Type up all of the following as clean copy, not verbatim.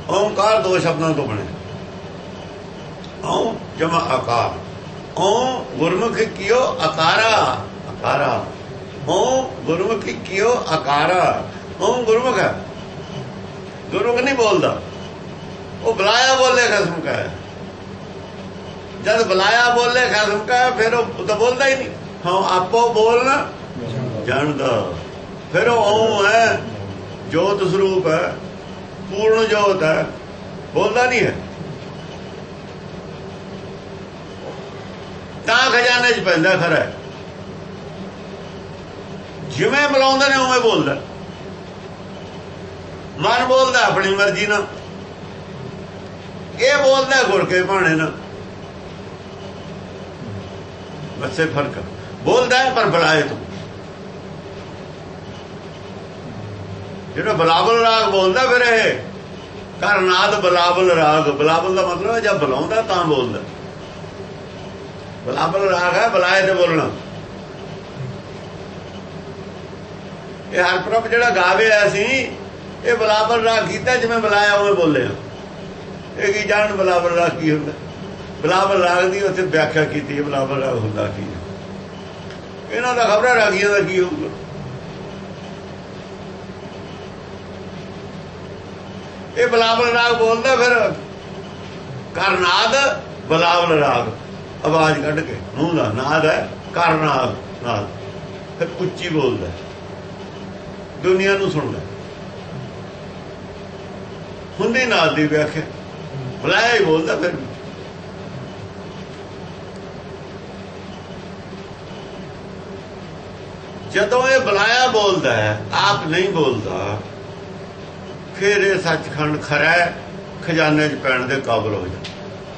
ਓਮਕਾਰ ਦੋ ਸ਼ਬਦਾਂ ਤੋਂ ਬਣੇ। ਓਮ ਜਮਾ ਆਕਾਰ। ਓਮ ਗੁਰਮੁਖ ਕੀਓ ਆਕਾਰਾ, ਆਕਾਰਾ। ਓਮ ਗੁਰਮੁਖ ਕੀਓ ਆਕਾਰਾ। ਓਮ ਗੁਰਮੁਖ ਹੈ, ਗੁਰਮੁਖ ਨਹੀਂ ਬੋਲਦਾ, ਉਹ ਬੁਲਾਇਆ ਬੋਲੇ ਖਸਮ ਕਾ ਹੈ। ਜਦ ਬੁਲਾਇਆ ਬੋਲੇ ਖਸਮ ਕਾ ਫਿਰ ਉਹ ਤਾਂ ਬੋਲਦਾ ਹੀ ਨਹੀਂ। ਹਾਂ ਆਪੋ ਬੋਲਣਾ ਜਾਣਦਾ। ਫਿਰ ਉਹ ਓਮ ਹੈ, ਜੋਤ ਸਰੂਪ ਹੈ, ਪੂਰਨ ਜੋਤ ਹੈ, ਬੋਲਦਾ ਨਹੀਂ ਹੈ। ਤਾਂ ਖਜ਼ਾਨੇ 'ਚ ਪੈਂਦਾ ਖਰਾ। ਜਿਵੇਂ ਬੁਲਾਉਂਦੇ ਨੇ ਉਵੇਂ ਬੋਲਦਾ। ਮਨ ਬੋਲਦਾ ਆਪਣੀ ਮਰਜ਼ੀ ਨਾਲ, ਇਹ ਬੋਲਦਾ ਗੁਰ ਕੇ ਭਾਣੇ ਨਾਲ। ਬਸੇ ਫਰਕ ਬੋਲਦਾ ਹੈ ਪਰ ਬੁਲਾਏ ਤੋਂ। ਜਿਹੜਾ ਬਲਾਵਲ ਰਾਗ ਬੋਲਦਾ ਫਿਰ ਇਹ ਕਰਨਾਦ ਬਲਾਵਲ ਰਾਗ। ਬਲਾਵਲ ਦਾ ਮਤਲਬ ਹੈ ਜਦ ਬੁਲਾਉਂਦਾ ਤਾਂ ਬੋਲਦਾ। ਬਲਾਵਲ ਰਾਗ ਹੈ ਬੁਲਾਏ ਤੇ ਬੋਲਣਾ। ਇਹ ਹਰਪ੍ਰਭ ਜਿਹੜਾ ਗਾਵੇ ਅਸੀਂ ਇਹ ਬਲਾਵਲ ਰਾਗ ਕੀਤਾ, ਜਿਵੇਂ ਬੁਲਾਇਆ ਉਵੇਂ ਬੋਲੇ। ਇਹ ਕੀ ਜਾਣ ਬਲਾਵਲ ਰਾਗ ਕੀ ਹੁੰਦਾ। ਬਲਾਵਲ ਰਾਗ ਦੀ ਉੱਥੇ ਵਿਆਖਿਆ ਕੀਤੀ ਹੈ। ਬਲਾਵਲ ਰਾਗ ਹੁੰਦਾ ਕੀ ਹੈ, ਇਹਨਾਂ ਦਾ ਖਬਰਾਂ ਰਾਗੀਆਂ ਦਾ ਕੀ ਹੋਊਗਾ। ਇਹ ਬਲਾਵਲ ਰਾਗ ਬੋਲਦਾ ਫਿਰ ਕਰਨਾਦ ਬਲਾਵਲ ਰਾਗ, ਆਵਾਜ਼ ਕੱਢ ਕੇ ਮੂੰਹ ਦਾ ਨਾਦ ਹੈ ਕਰਨਾਦ ਨਾਦ। ਫਿਰ ਉੱਚੀ ਬੋਲਦਾ, ਦੁਨੀਆ ਨੂੰ ਸੁਣਦਾ। ਹੁੰਦੀ ਨਾਦ ਦੀ ਵਿਆਖਿਆ, ਬੁਲਾਇਆ ਹੀ ਬੋਲਦਾ। ਫਿਰ ਜਦੋਂ ਇਹ ਬੁਲਾਇਆ ਬੋਲਦਾ ਹੈ, ਆਪ ਨਹੀਂ ਬੋਲਦਾ, ਫਿਰ ਇਹ ਸੱਚਖੰਡ ਖਰਾ ਖਜ਼ਾਨੇ 'ਚ ਪੈਣ ਦੇ ਕਾਬਲ ਹੋ ਜਾਂਦਾ।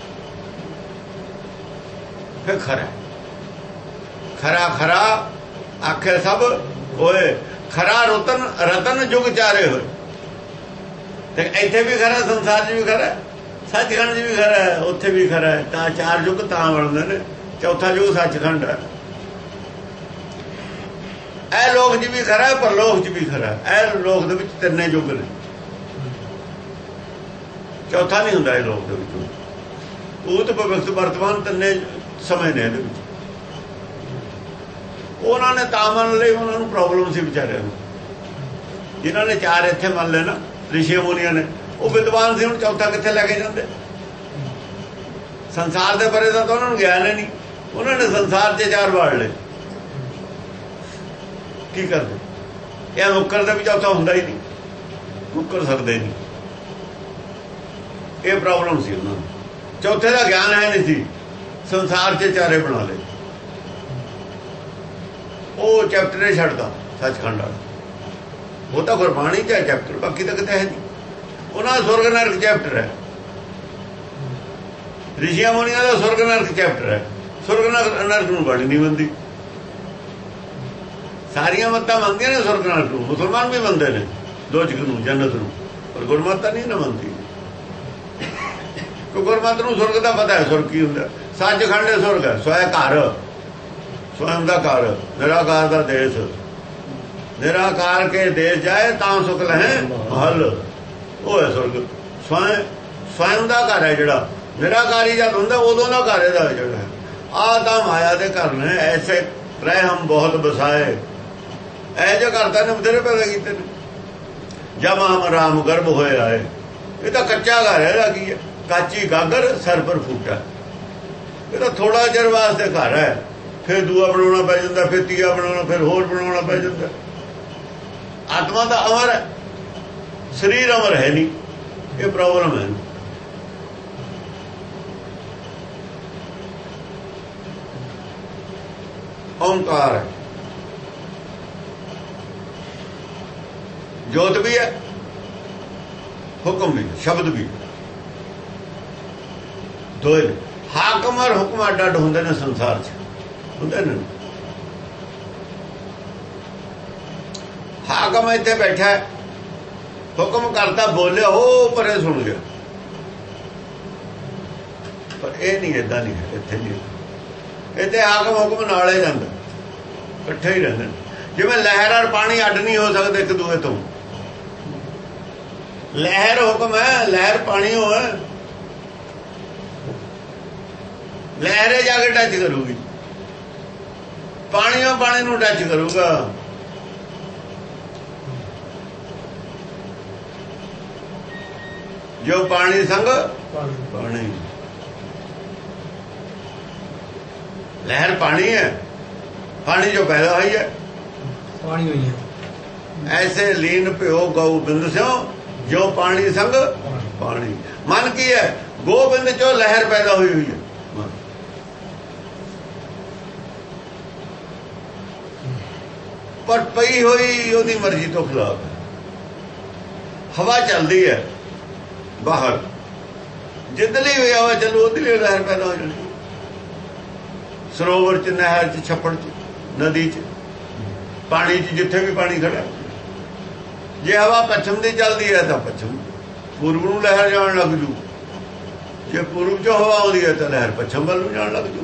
ਫਿਰ ਖਰਾ ਖਰਾ ਖਰਾ ਆਖੇ ਸਭ ਹੋਏ। ਖਰਾ ਰਤਨ ਜੁਗ ਚਾਰੇ ਹੋਏ। ਤੇ ਇੱਥੇ ਵੀ ਖਰਾ, ਸੰਸਾਰ 'ਚ ਵੀ ਖਰਾ, ਸੱਚਖੰਡ 'ਚ ਵੀ ਖਰਾ, ਉੱਥੇ ਵੀ ਖਰਾ। ਤਾਂ ਚਾਰ ਯੁੱਗ ਤਾਂ ਬਣਦੇ ਨੇ। ਚੌਥਾ ਯੁੱਗ ਸੱਚਖੰਡ ਹੈ। ਇਹ ਲੋਕ 'ਚ ਵੀ ਖਰਾ, ਪਰਲੋਕ 'ਚ ਵੀ ਖਰਾ। ਇਹ ਲੋਕ ਦੇ ਵਿੱਚ ਤਿੰਨੇ ਯੁੱਗ ਨੇ, ਚੌਥਾ ਨਹੀਂ ਹੁੰਦਾ ਇਹ ਲੋਕ ਦੇ ਵਿੱਚ। ਭੂਤ ਭਵਿੱਖ ਵਰਤਮਾਨ ਤਿੰਨੇ ਸਮੇਂ ਨੇ ਇਹਦੇ ਵਿੱਚ। ਉਹਨਾਂ ਨੇ ਤਾਂ ਮੰਨ ਲਈ, ਉਹਨਾਂ ਨੂੰ ਪ੍ਰੋਬਲਮ ਸੀ ਵਿਚਾਰਿਆਂ ਨੂੰ। ਜਿਨ੍ਹਾਂ ਨੇ ਚਾਰ ਇੱਥੇ ਮੰਨ ਲਏ ਨਾ, ਰਿਸ਼ੀ ਮੁਨੀਆਂ ਨੇ, ਉਹ ਵਿਦਵਾਨ ਸੀ। ਹੁਣ ਚੌਥਾ ਕਿੱਥੇ ਲੈ ਕੇ ਜਾਂਦੇ। ਸੰਸਾਰ ਦੇ ਬਾਰੇ ਤਾਂ ਉਹਨਾਂ ਨੂੰ ਗਿਆਨ ਹੀ ਨਹੀਂ। ਉਹਨਾਂ ਨੇ ਸੰਸਾਰ 'ਚ ਚਾਰ ਵਾੜ ਲਏ। ਕੀ ਕਰਦੇ? ਇਹ ਮੁੱਕਰ ਦਾ ਵੀ ਚੌਥਾ ਹੁੰਦਾ ਹੀ ਨਹੀਂ, ਮੁੱਕਰ ਸਕਦੇ ਨਹੀਂ। ਇਹ ਪ੍ਰੋਬਲਮ ਸੀ ਉਹਨਾਂ ਨੂੰ। ਚੌਥੇ ਦਾ ਗਿਆਨ ਹੈ ਨਹੀਂ ਸੀ, ਸੰਸਾਰ 'ਚ ਚਾਰੇ ਬਣਾ ਲਏ। ਉਹ ਚੈਪਟਰ ਹੀ ਛੱਡਦਾ ਸੱਚਖੰਡ ਵਾਲਾ। ਉਹ ਤਾਂ ਗੁਰਬਾਣੀ 'ਚ ਹੈ ਚੈਪਟਰ, ਬਾਕੀ ਤਾਂ ਕਿਤੇ ਹੈ ਨਹੀਂ। ਉਹਨਾਂ ਦਾ ਸੁਰਗ ਨਰਕ ਚੈਪਟਰ ਹੈ। ਰਿਸ਼ੀਆਂ ਮੁਨੀਆਂ ਦਾ ਸੁਰਗ ਨਰਕ ਚੈਪਟਰ ਹੈ। ਸੁਰਗ ਨਰਕ ਨੂੰ ਬਾਣੀ ਨਹੀਂ ਮੰਨਦੀ। ਸਾਰੀਆਂ ਮੱਤਾਂ ਮੰਨਦੀਆਂ ਨੇ ਸੁਰਗ ਨਰਕ ਨੂੰ। ਮੁਸਲਮਾਨ ਵੀ ਮੰਨਦੇ ਨੇ ਦੋਜ਼ਖ ਨੂੰ, ਜੰਨਤ ਨੂੰ, ਪਰ ਗੁਰਮਤਿ ਨਹੀਂ ਨਾ ਮੰਨਦੀ। ਗੁਰਮਤਿ ਨੂੰ ਸੁਰਗ ਦਾ ਪਤਾ ਹੈ, ਸੁਰਗ ਕੀ ਹੁੰਦਾ। ਸੱਚਖੰਡ ਸੁਰਗ ਹੈ, ਸਵੈ ਘਰ, ਸਵੈਮ ਦਾ ਘਰ, ਨਿਰਾਕਾਰ ਦਾ ਦੇਸ਼। ਨਿਰਾਕਾਰ ਕੇ ਦੇਸ਼ ਜਾਏ ਤਾਂ ਸੁਖ ਲਹੇ ਮਹਲ। ਉਹ ਹੈ ਸੁਰਗ। ਸਵੈਮ ਦਾ ਘਰ ਹੈ ਜਿਹੜਾ। ਨਿਰਾਕਾਰੀ ਜਦ ਹੁੰਦਾ ਉਦੋਂ ਦਾ ਘਰ ਇਹਦਾ ਜਿਹੜਾ। ਆਹ ਤਾਂ ਮਾਇਆ ਦੇ ਘਰ ਨੇ। ਐਸੇ ਰਹਿ ਹਮ ਬਹੁਤ ਬਸਾਏ। ਇਹ ਜੋ ਕਰਤਾ ਨੇ ਬਥੇਰੇ ਪੈਦਾ ਕੀਤੇ ਨੇ। ਜਬ ਹਮ ਰਾਮ ਗਰਭ ਹੋਏ ਆਏ। ਇਹ ਤਾਂ ਕੱਚਾ ਘਰ ਹੈ। ਇਹਦਾ ਕੀ ਹੈ? ਕਾਚੀ ਗਾਗਰ ਸਰ ਪਰ ਫੂਟਾ। ਇਹ ਤਾਂ ਥੋੜਾ ਚਿਰ ਵਾਸਤੇ ਘਰ ਹੈ। ਫਿਰ ਦੂਆ ਬਣਾਉਣਾ ਪੈ ਜਾਂਦਾ, ਫਿਰ ਤੀਆ ਬਣਾਉਣਾ, ਫਿਰ ਹੋਰ ਬਣਾਉਣਾ ਪੈ ਜਾਂਦਾ। ਆਤਮਾ ਤਾਂ ਅਮਰ ਹੈ, ਸਰੀਰ ਅਮਰ ਹੈ ਨਹੀਂ। ਇਹ ਪ੍ਰੋਬਲਮ ਹੈ। ਓਮਕਾਰ ਹੈ, ਜੋਤ ਵੀ ਹੈ, ਹੁਕਮ ਵੀ, ਸ਼ਬਦ ਵੀ। ਦੋਏ ਹਾਕਮ ਔਰ ਹੁਕਮ ਅੱਡ ਅੱਡ ਹੁੰਦੇ ਨੇ ਸੰਸਾਰ 'ਚ, ਹੁੰਦੇ ਨੇ। ਹਾਕਮ ਇੱਥੇ ਬੈਠਾ, ਹੁਕਮ ਕਰਤਾ, ਬੋਲਿਆ, ਉਹ ਪਰੇ ਸੁਣ ਗਿਆ। ਪਰ ਇਹ ਨਹੀਂ, ਏਦਾਂ ਨਹੀਂ ਹੈ। ਇੱਥੇ ਨਹੀਂ, ਇੱਥੇ ਹਾਕਮ ਹੁਕਮ ਨਾਲ ਹੀ ਜਾਂਦਾ, ਇਕੱਠੇ ਹੀ ਰਹਿੰਦੇ। ਜਿਵੇਂ ਲਹਿਰ ਔਰ ਪਾਣੀ ਅੱਡ ਨਹੀਂ ਹੋ ਸਕਦੇ ਇੱਕ ਦੂਏ ਤੋਂ। लहर हुक्म है, लहर पानी हो है, लहरे जाके टच करूगी, पानी पानी नूं टच करूगा। जो पानी संग पानी, लहर पानी है, पानी जो पैदा हुई है पानी हुई है। ऐसे लीन प्यो गोबिंद स्यो जो पानी संग पानी। मन की है गोबिंद चो लहर पैदा हुई है, पर पई हुई ओदी मर्जी तो खिलाफ है। हवा चलती है बाहर, जितनी भी हवा चलू उधर लहर पैदा हो जाती। सरोवर च, नहर च, छप्पड़ च, नदी च, पानी च, जिथे भी पानी खड़ा, जे हवा पश्चिम की चलती है तो पश्चिम पूर्व नूं लहर जान लग जू, जे पूर्व चो हवा आती है तो लहर पश्चिम वाल नूं जान लग जू।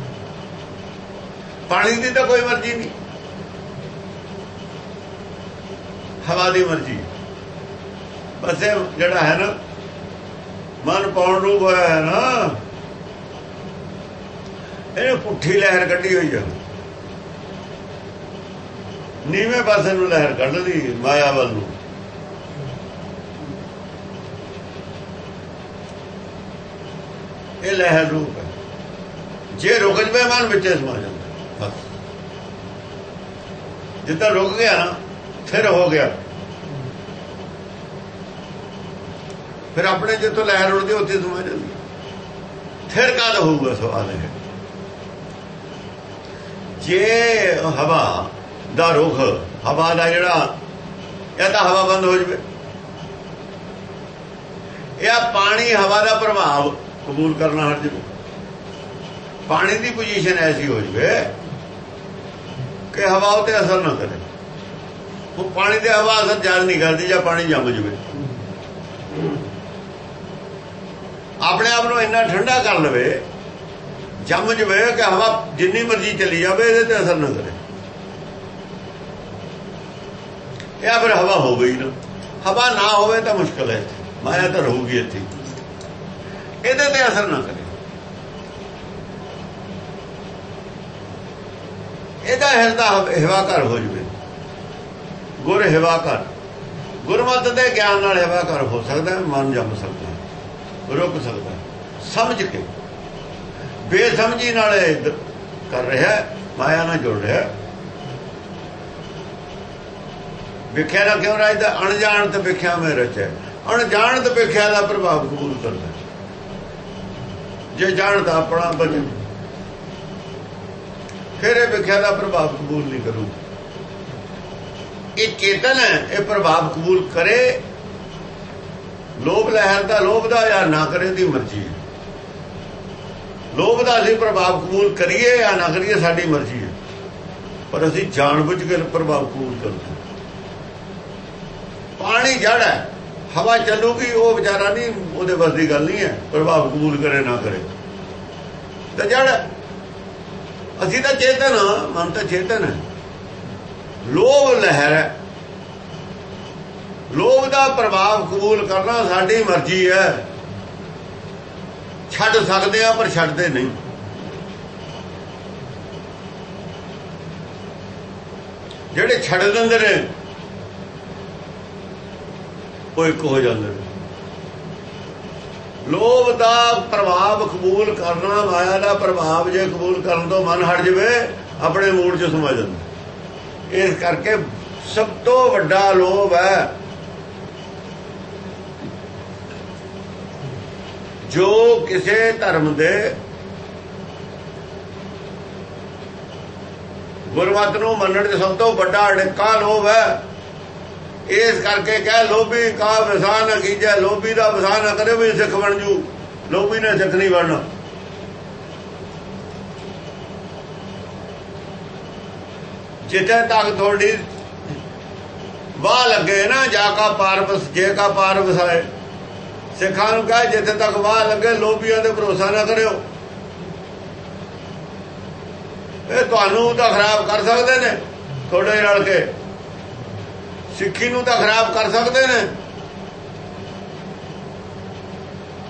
पानी की तो कोई मर्जी नहीं, हवा की मर्जी। बस ये जड़ा है ना मन पाउण रूप होया है ना, ये पुठी लहर कढ़ी हुई है, नीवे पासे नूं लहर कढ़ दी माया वाल नूं। ये लहर रूप है, जे रुक जाए मन बिचे समा जाता। बस जितना रुक गया ना फिर हो गया, फिर अपने जितों लहर उड़ती उत्थे समा जाती। फिर कद होगा सवाल है, जे हवा दा रुख, हवा दा जिहड़ा या तो हवा बंद हो जाए, या पानी हवा दा प्रभाव कबूल करना हट जाए। पानी की पोजीशन ऐसी हो जाए कि हवा उत्ते असर ना करे। वो पानी ते हवा असर ज्यादा नहीं करती, जब पानी जम जाए अपने आप को इन्ना ठंडा कर लवे, जम जाए कि हवा जिन्नी मर्जी चली जाए ये असर ना करे, या फिर हवा हो गई ना। हवा ना होवे तो मुश्किल है, माया तो रहूगी इत्थे, ਇਹਦੇ ਤੇ असर ना करे। ਇਹਦਾ ਹਿਰਦਾ ਹਿਵਾਕਾਰ ਹੋ ਜਵੇ, ਗੁਰ ਹਿਵਾਕਾਰ। ਗੁਰਮਤਿ ਦੇ ਗਿਆਨ ਨਾਲ ਹਿਵਾਕਾਰ ਹੋ ਸਕਦਾ ਹੈ, ਮਨ ਜਮ ਸਕਦਾ ਹੈ, ਰੁਕ ਸਕਦਾ ਹੈ, ਸਮਝ ਕੇ। ਬੇਸਮਝੀ ਨਾਲ ਕਰ ਰਿਹਾ, ਮਾਇਆ ਨਾਲ ਜੁੜ ਰਿਹਾ। ਵਿਖਿਆ ਨਾਲ ਕਿਉਂ ਰਾਜਦਾ? ਅਣਜਾਣ ਤੇ ਵਿਖਿਆ ਮੈਂ ਰਚਿਆ। ਅਣਜਾਣ ਤੇ ਵਿਖਿਆ ਦਾ ਪ੍ਰਭਾਵ ਕਬੂਲ ਕਰਦਾ, ਜੇ ਜਾਣਦਾ ਆਪਣਾ ਬਚਨ फिर ये विख्या का प्रभाव कबूल नहीं करू। ये चेतन है, ये प्रभाव कबूल करे। लोभ लहर का लोभ का या ना करे दी मर्जी है। लोभ का असीं प्रभाव कबूल करिए या ना करिए साडी मर्जी है, पर असीं जानबूझ के प्रभाव कबूल करते। पानी जड़ है, हवा चलूगी, वो बेचारा नहीं, वो बस की गल नहीं है प्रभाव कबूल करे ना करे, तो जड़ है। असी तो चेतन हाँ, मन तो चेतन है। लोभ लहर है, लोभ का प्रभाव कबूल करना साडी मर्जी है। छड्ड सकते हैं पर छड्डते नहीं। जेड़े छड्ड दिंदे ने वो एक हो जाते हैं। लोभ का प्रभाव कबूल करना, माया का प्रभाव जे कबूल करन तो मन हट जाए, अपने मूड च समा जाता। इस करके सब तो वड्डा लोभ है जो किसी धर्म दे गुरमत नूं मनण च सब तो वड्डा अड़िक्का लोभ है। इस करके कह लोभी का विसा न कीजे, लोभी का विसा न करे भी सिख बन जू। लोभी ने सिख नहीं बनना। जिथे तक थोड़ी वाह लगे ना, जाका पार बस जे का पार वसाए। सिखा नूं कहे जिथे तक वाह लगे लोभियां ते भरोसा ना करियो। ये तुहानूं तां खराब कर सकते ने, थोड़े रल के सिੱਖੀ ਨੂੰ ਤਾਂ ਖਰਾਬ कर सकते हैं।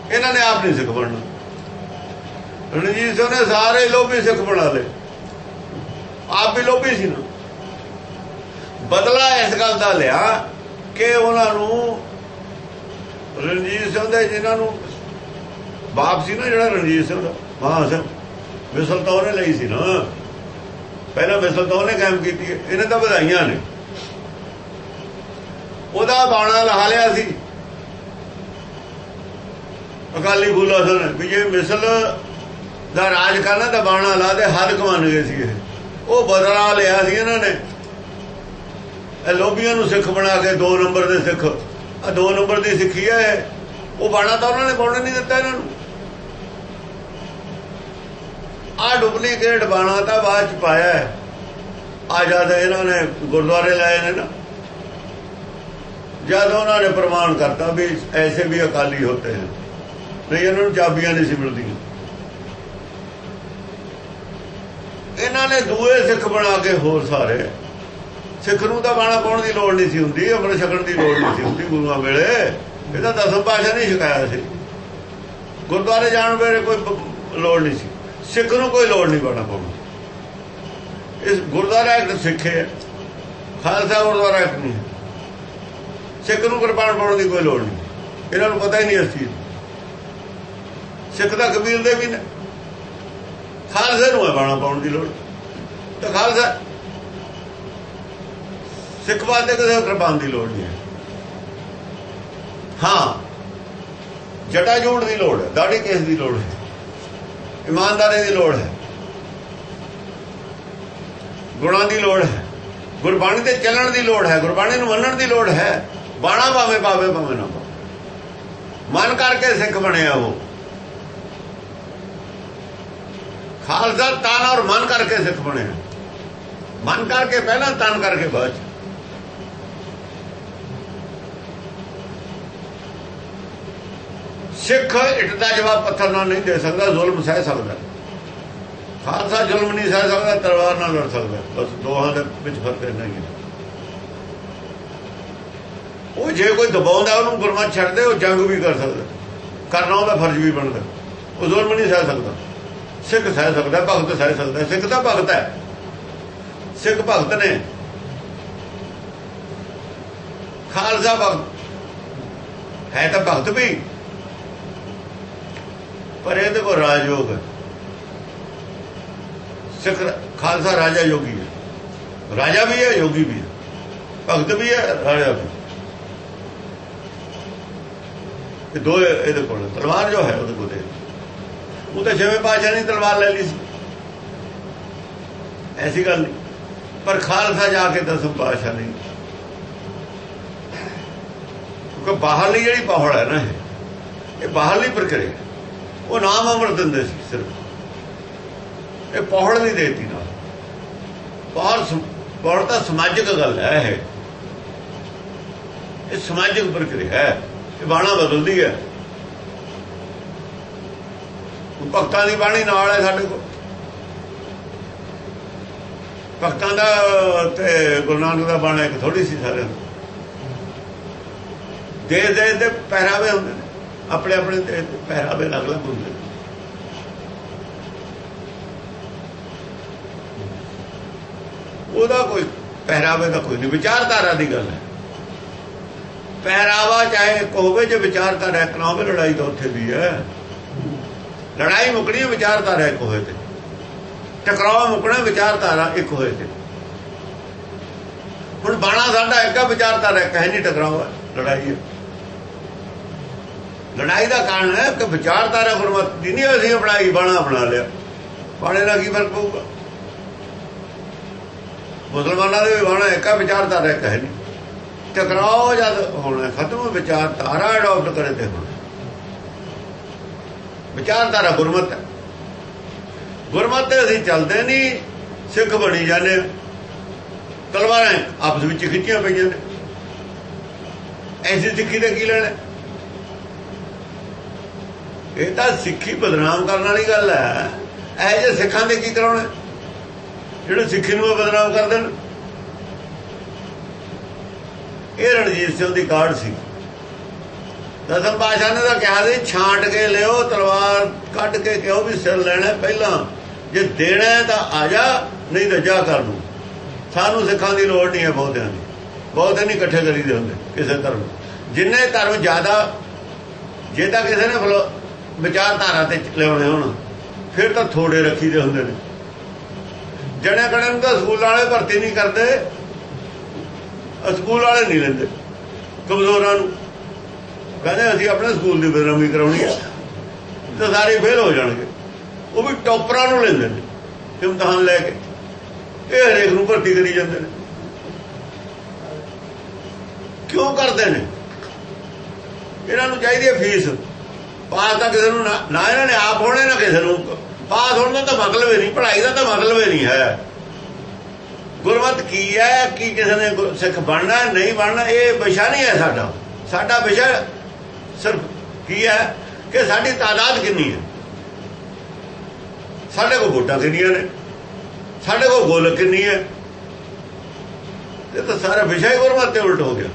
ਇਹਨਾਂ ਨੇ ਆਪ ਨਹੀਂ ਸਿੱਖ ਬਣਨਾ। ਰਣਜੀਤ ਸਿੰਘ ਨੇ ਸਾਰੇ ਲੋਭੀ ਸਿੱਖ ਬਣਾ ਲਏ, ਆਪ ਵੀ ਲੋਭੀ ਸੀ ਨਾ। ਬਦਲਾ ਇਸ ਗੱਲ ਦਾ ਲਿਆ ਕਿ ਉਹਨਾਂ ਨੂੰ ਰਣਜੀਤ ਸਿੰਘ ਦੇ ਜਿਹਨਾਂ ਨੂੰ ਬਾਪ ਸੀ ਨਾ, ਜਿਹੜਾ ਰਣਜੀਤ ਸਿੰਘ ਦਾ ਮਹਾਂ ਸਿੰਘ, ਮਿਸਲ ਤਾਂ ਉਹਨੇ ਲਈ ਸੀ ਨਾ, ਪਹਿਲਾਂ ਮਿਸਲ ਤਾਂ ਉਹਨੇ ਕਾਇਮ ਕੀਤੀ ਹੈ, ਇਹਨੇ ਤਾਂ ਵਧਾਈਆਂ ਨੇ। ਉਹਦਾ ਬਾਣਾ ਲਾ ਲਿਆ ਸੀ ਅਕਾਲੀ ਫੂਲਾ ਸਿੰਘ ਨੇ ਵੀ ਜੇ ਮਿਸਲ ਦਾ ਰਾਜ ਕਰਨਾ ਤਾਂ ਬਾਣਾ ਲਾ ਦੇ, ਹੱਦ ਕਮਾਨ ਗਏ ਸੀ ਇਹ। ਉਹ ਬਦਲਾ ਲਿਆ ਸੀ ਇਹਨਾਂ ਨੇ, ਇਹ ਲੋਭੀਆਂ ਨੂੰ ਸਿੱਖ ਬਣਾ ਕੇ 2 ਨੰਬਰ ਦੇ ਸਿੱਖ, 2 ਨੰਬਰ ਦੀ ਸਿੱਖੀ ਹੈ। ਉਹ ਬਾਣਾ ਤਾਂ ਉਹਨਾਂ ਨੇ ਪਾਉਣ ਨਹੀਂ ਦਿੱਤਾ ਇਹਨਾਂ ਨੂੰ। ਆਹ ਡੁਪਲੀਕੇਟ ਬਾਣਾ ਤਾਂ ਬਾਅਦ ਚ ਪਾਇਆ। ਆ ਜਦ ਇਹਨਾਂ ਨੇ ਗੁਰਦੁਆਰੇ ਲਾਏ ਨੇ ਨਾ, ਜਦ ਉਹਨਾਂ ਨੇ ਪ੍ਰਮਾਣ ਕਰਤਾ ਵੀ ਐਸੇ ਵੀ ਅਕਾਲੀ ਹੋਤੇ हैं, ਨਹੀਂ ਇਹਨਾਂ ਨੂੰ ਚਾਬੀਆਂ ਨਹੀਂ ਸੀ ਮਿਲਦੀਆਂ। ਇਹਨਾਂ ਨੇ ਦੂਏ ਸਿੱਖ ਬਣਾ ਕੇ ਹੋਰ ਸਾਰੇ ਸਿੱਖ ਨੂੰ ਤਾਂ ਬਾਣਾ ਪਾਉਣ ਦੀ ਲੋੜ ਨਹੀਂ ਸੀ ਹੁੰਦੀ, ਅੰਮ੍ਰਿਤ ਛਕਣ ਦੀ ਲੋੜ ਨਹੀਂ ਸੀ ਹੁੰਦੀ ਗੁਰੂਆਂ ਵੇਲੇ। ਇਹ ਤਾਂ 10 ਪਾਤਸ਼ਾਹ ਨਹੀਂ ਛਕਾਇਆ ਸੀ। ਗੁਰਦੁਆਰੇ ਜਾਣ ਵੇਲੇ ਕੋਈ ਲੋੜ ਨਹੀਂ ਸੀ, ਸਿੱਖ ਨੂੰ ਕੋਈ ਲੋੜ ਨਹੀਂ ਬਾਣਾ ਪਾਉਣ। ਇਸ ਗੁਰਦੁਆਰਾ ਇੱਕ ਸਿੱਖ ਹੈ, ਖਾਲਸਾ ਗੁਰਦੁਆਰਾ ਇੱਕ ਨਹੀਂ। ਸਿੱਖ ਨੂੰ ਕਿਰਪਾਨ ਪਾਉਣ ਦੀ ਕੋਈ ਲੋੜ ਨਹੀਂ, ਇਹਨਾਂ ਨੂੰ ਪਤਾ ਹੀ ਨਹੀਂ ਇਸ ਚੀਜ਼। ਸਿੱਖ ਦਾ ਕਬੀਲ ਦੇ ਵੀ ਨੇ, ਖਾਲਸੇ ਨੂੰ ਹੈ ਬਾਣਾ ਪਾਉਣ ਦੀ ਲੋੜ। ਤਾਂ ਖਾਲਸਾ ਸਿੱਖ ਵਾਸਤੇ ਕਿਸੇ ਕਿਰਪਾਨ ਦੀ ਲੋੜ ਨਹੀਂ ਹੈ। ਹਾਂ, ਜਟਾ ਜੋੜ ਦੀ ਲੋੜ ਹੈ, ਦਾੜੀ ਕੇਸ ਦੀ ਲੋੜ ਹੈ, ਇਮਾਨਦਾਰੀ ਦੀ ਲੋੜ ਹੈ, ਗੁਣਾਂ ਦੀ ਲੋੜ ਹੈ, ਗੁਰਬਾਣੀ ਤੇ ਚੱਲਣ ਦੀ ਲੋੜ ਹੈ, ਗੁਰਬਾਣੀ ਨੂੰ ਮੰਨਣ ਦੀ ਲੋੜ ਹੈ। ਬਾਣਾ ਭਾਵੇਂ ਪਾਵੇ ਭਾਵੇਂ ਨਾ ਪਾਵੇ, ਮਨ ਕਰਕੇ ਸਿੱਖ ਬਣਿਆ ਉਹ। ਖਾਲਸਾ ਤਨ ਔਰ ਮਨ ਕਰਕੇ ਸਿੱਖ ਬਣਿਆ, ਮਨ ਕਰਕੇ ਪਹਿਲਾਂ, ਤਨ ਕਰਕੇ ਬਾਅਦ ਚ। ਸਿੱਖ ਇੱਟ ਦਾ ਜਵਾਬ ਪੱਥਰ ਨਾਲ ਨਹੀਂ ਦੇ ਸਕਦਾ, ਜ਼ੁਲਮ ਸਹਿ ਸਕਦਾ। ਖਾਲਸਾ ਜ਼ੁਲਮ ਨਹੀਂ ਸਹਿ ਸਕਦਾ, ਤਲਵਾਰ ਨਾਲ ਲੜ ਸਕਦਾ। ਬਸ ਦੋਹਾਂ ਦੇ ਵਿੱਚ ਫਰਕ ਇੰਨਾ ਹੀ ਹੈ। ਉਹ ਜੇ ਕੋਈ ਦਬਾਉਂਦਾ ਉਹਨੂੰ ਗੁਰਮਤਿ ਛੱਡਦੇ, ਉਹ ਜੰਗ ਵੀ ਕਰ ਸਕਦਾ, ਕਰਨਾ ਉਹਦਾ ਫਰਜ਼ ਵੀ ਬਣਦਾ। ਉਹ ਜ਼ੁਲਮ ਨਹੀਂ ਸਹਿ ਸਕਦਾ। ਸਿੱਖ ਸਹਿ ਸਕਦਾ, ਭਗਤ ਸਹਿ ਸਕਦਾ। ਸਿੱਖ ਤਾਂ ਭਗਤ ਹੈ, ਸਿੱਖ ਭਗਤ ਨੇ। ਖਾਲਸਾ ਭਗਤ ਹੈ ਤਾਂ ਭਗਤ ਵੀ, ਪਰ ਇਹਦੇ ਕੋਲ ਰਾਜਯੋਗ ਹੈ। ਸਿੱਖ ਖਾਲਸਾ ਰਾਜਾ ਯੋਗੀ ਹੈ, ਰਾਜਾ ਵੀ ਹੈ, ਯੋਗੀ ਵੀ ਹੈ, ਭਗਤ ਵੀ ਹੈ, ਰਾਜਾ ਵੀ। ਇਹ ਦੋ ਇਹਦੇ ਕੋਲ। ਤਲਵਾਰ ਜੋ ਹੈ ਉਹਦੇ ਕੋਲ, ਉਹ ਤਾਂ 6ਵੇਂ ਪਾਤਸ਼ਾਹ ਨੇ ਤਲਵਾਰ ਲੈ ਲਈ ਸੀ, ਐਸੀ ਗੱਲ ਨਹੀਂ। ਪਰ ਖਾਲਸਾ ਜਾ ਕੇ 10ਵੇਂ ਪਾਤਸ਼ਾਹ ਨਹੀਂ, ਕਿਉਂਕਿ ਬਾਹਰਲੀ ਜਿਹੜੀ ਪੌੜ ਹੈ ਨਾ, ਇਹ ਬਾਹਰਲੀ ਪ੍ਰਕਿਰਿਆ। ਉਹ ਨਾਮ ਅਮਰ ਦਿੰਦੇ ਸੀ ਸਿਰਫ, ਇਹ ਪੌੜ ਨਹੀਂ ਦੇਤੀ ਨਾ। ਪੌੜ ਤਾਂ ਸਮਾਜਿਕ ਗੱਲ ਹੈ, ਇਹ ਸਮਾਜਿਕ ਪ੍ਰਕਿਰਿਆ ਹੈ। ਇਹ ਬਾਣਾ ਬਦਲਦੀ ਹੈ। ਭਗਤਾਂ ਦੀ ਬਾਣੀ ਨਾਲ ਹੈ ਸਾਡੇ ਕੋਲ। ਭਗਤਾਂ ਦਾ ਤੇ ਗੁਰੂ ਨਾਨਕ ਦਾ ਬਾਣਾ ਇੱਕ ਥੋੜੀ ਸੀ ਸਾਰਿਆਂ ਨੂੰ। ਦੇਸ਼ ਦੇ ਪਹਿਰਾਵੇ ਹੁੰਦੇ ਨੇ, ਆਪਣੇ ਆਪਣੇ ਪਹਿਰਾਵੇ ਅਲੱਗ-ਅਲੱਗ ਹੁੰਦੇ ਨੇ। ਉਹਦਾ ਕੋਈ ਪਹਿਰਾਵੇ ਦਾ ਕੋਈ ਨਹੀਂ, ਵਿਚਾਰਧਾਰਾ ਦੀ ਗੱਲ ਹੈ। ਪਹਿਰਾਵਾ ਚਾਹੇ ਇੱਕ ਹੋਵੇ, ਜੇ ਵਿਚਾਰਧਾਰਾ ਇੱਕ ਨਾ ਹੋਵੇ, ਲੜਾਈ ਤਾਂ ਉੱਥੇ ਵੀ ਹੈ। ਲੜਾਈ ਮੁੱਕਣੀ ਹੈ ਵਿਚਾਰਧਾਰਾ ਇੱਕ ਹੋਏ ਤੇ, ਟਕਰਾਅ ਮੁੱਕਣਾ ਵਿਚਾਰਧਾਰਾ ਇੱਕ ਹੋਏ ਤੇ। ਹੁਣ ਬਾਣਾ ਸਾਡਾ ਇੱਕ ਵਿਚਾਰਧਾਰਾ ਇੱਕ ਹੈ ਨਹੀਂ, ਟਕਰਾਅ ਹੈ, ਲੜਾਈ ਹੈ। ਲੜਾਈ ਦਾ ਕਾਰਨ ਹੈ ਕਿ ਵਿਚਾਰਧਾਰਾ ਗੁਰਮਤਿ ਦੀ ਨਹੀਂ। ਅਸੀਂ ਬਣਾਈ, ਬਾਣਾ ਬਣਾ ਲਿਆ, ਬਾਣੇ ਨਾਲ ਕੀ ਫਰਕ ਪਊਗਾ? ਮੁਸਲਮਾਨਾਂ ਦੇ ਵੀ ਬਾਣਾ ਇੱਕ ਵਿਚਾਰਧਾਰਾ ਇੱਕ ਹੈ ਨਹੀਂ। ਟਕਰਾਓ ਜਦ ਹੋਣਾ ਖਤਮ, ਵਿਚਾਰਧਾਰਾ ਅਡਾਪਟ ਕਰੇ ਤੇ ਹੁਣ ਵਿਚਾਰਧਾਰਾ ਗੁਰਮਤਿ ਹੈ। ਗੁਰਮਤਿ ਅਸੀਂ ਚੱਲਦੇ ਨਹੀਂ, ਸਿੱਖ ਬਣੀ ਜਾਂਦੇ। ਤਲਵਾਰਾਂ ਆਪਸ ਵਿੱਚ ਖਿੱਚੀਆਂ ਪਈਆਂ ਨੇ, ਐਸੀ ਸਿੱਖੀ ਦਾ ਕੀ ਲੈਣਾ? ਇਹ ਤਾਂ ਸਿੱਖੀ ਬਦਨਾਮ ਕਰਨ ਵਾਲੀ ਗੱਲ ਹੈ। ਇਹ ਜਿਹੇ ਸਿੱਖਾਂ ਦੇ ਕੀ ਕਰਾਉਣਾ ਜਿਹੜੇ ਸਿੱਖੀ ਨੂੰ ਬਦਨਾਮ ਕਰ ਦੇਣ? ਇਹ ਰਣਜੀਤ ਸਿੰਘ ਦੀ ਕਾਢ ਸੀ। ਦਸਮ ਪਾਤਸ਼ਾਹ ਨੇ ਤਾਂ ਕਿਹਾ ਸੀ ਛਾਂਟ ਕੇ ਲਿਓ, ਤਲਵਾਰ ਕੱਢ ਕੇ ਕਿਉਂ ਵੀ ਸਿਰ ਲੈਣਾ ਪਹਿਲਾਂ, ਜੇ ਦੇਣਾ ਤਾਂ ਆ ਜਾ, ਨਹੀਂ ਤਾਂ ਜਾ ਕਰ ਲੂ। ਸਾਨੂੰ ਸਿੱਖਾਂ ਦੀ ਲੋੜ ਨਹੀਂ ਹੈ ਬਹੁਤਿਆਂ ਦੀ, ਬਹੁਤੇ ਨਹੀਂ ਇਕੱਠੇ ਕਰੀਦੇ ਹੁੰਦੇ ਕਿਸੇ ਧਰਮ। ਜਿੰਨੇ ਧਰਮ ਜ਼ਿਆਦਾ, ਜੇ ਤਾਂ ਕਿਸੇ ਨੇ ਵਿਚਾਰਧਾਰਾ ਤੇ ਲਿਆਉਣੇ ਹੋਣ ਫਿਰ ਤਾਂ ਥੋੜੇ ਰੱਖੀਦੇ ਹੁੰਦੇ ਨੇ। ਜਣੇ ਕਣੇ ਨੂੰ ਤਾਂ ਸਕੂਲ ਵਾਲੇ ਭਰਤੀ ਨਹੀਂ ਕਰਦੇ, ਸਕੂਲ ਵਾਲੇ ਨਹੀਂ ਲੈਂਦੇ ਕਮਜ਼ੋਰਾਂ ਨੂੰ, ਕਹਿੰਦੇ ਅਸੀਂ ਆਪਣੇ ਸਕੂਲ ਦੀ ਬਦਨਾਮੀ ਕਰਾਉਣੀ ਹੈ ਤਾਂ ਸਾਰੇ ਫੇਲ ਹੋ ਜਾਣਗੇ। ਉਹ ਵੀ ਟੌਪਰਾਂ ਨੂੰ ਲੈਂਦੇ ਨੇ ਇਮਤਿਹਾਨ ਲੈ ਕੇ, ਇਹ ਹਰੇਕ ਨੂੰ ਭਰਤੀ ਕਰੀ ਜਾਂਦੇ ਨੇ। ਕਿਉਂ ਕਰਦੇ ਨੇ? ਇਹਨਾਂ ਨੂੰ ਚਾਹੀਦੀ ਹੈ ਫੀਸ। ਪਾਸ ਤਾਂ ਕਿਸੇ ਨੂੰ ਨਾ ਇਹਨਾਂ ਨੇ ਆਪ ਹੋਣੇ, ਨਾ ਕਿਸੇ ਨੂੰ ਪਾਸ ਹੋਣ ਦਾ ਤਾਂ ਮਤਲਬ ਹੀ ਨਹੀਂ, ਪੜ੍ਹਾਈ ਦਾ ਤਾਂ ਮਤਲਬ ਹੀ ਨਹੀਂ ਹੈ। ਗੁਰਮਤਿ ਕੀ ਹੈ, ਕੀ ਕਿਸੇ ਨੇ ਸਿੱਖ ਬਣਨਾ ਨਹੀਂ ਬਣਨਾ, ਇਹ ਵਿਸ਼ਾ ਨਹੀਂ ਹੈ ਸਾਡਾ। ਸਾਡਾ ਵਿਸ਼ਾ ਸਿਰਫ ਕੀ ਹੈ ਕਿ ਸਾਡੀ ਤਾਦਾਦ ਕਿੰਨੀ ਹੈ, ਸਾਡੇ ਕੋਲ ਵੋਟਾਂ ਕਿੰਨੀਆਂ ਨੇ, ਸਾਡੇ ਕੋਲ ਗੋਲਕ ਕਿੰਨੀ ਹੈ। ਇਹ ਤਾਂ ਸਾਰਾ ਵਿਸ਼ਾ ਹੀ ਗੁਰਮਤਿ ਤੇ ਉਲਟ ਹੋ ਗਿਆ।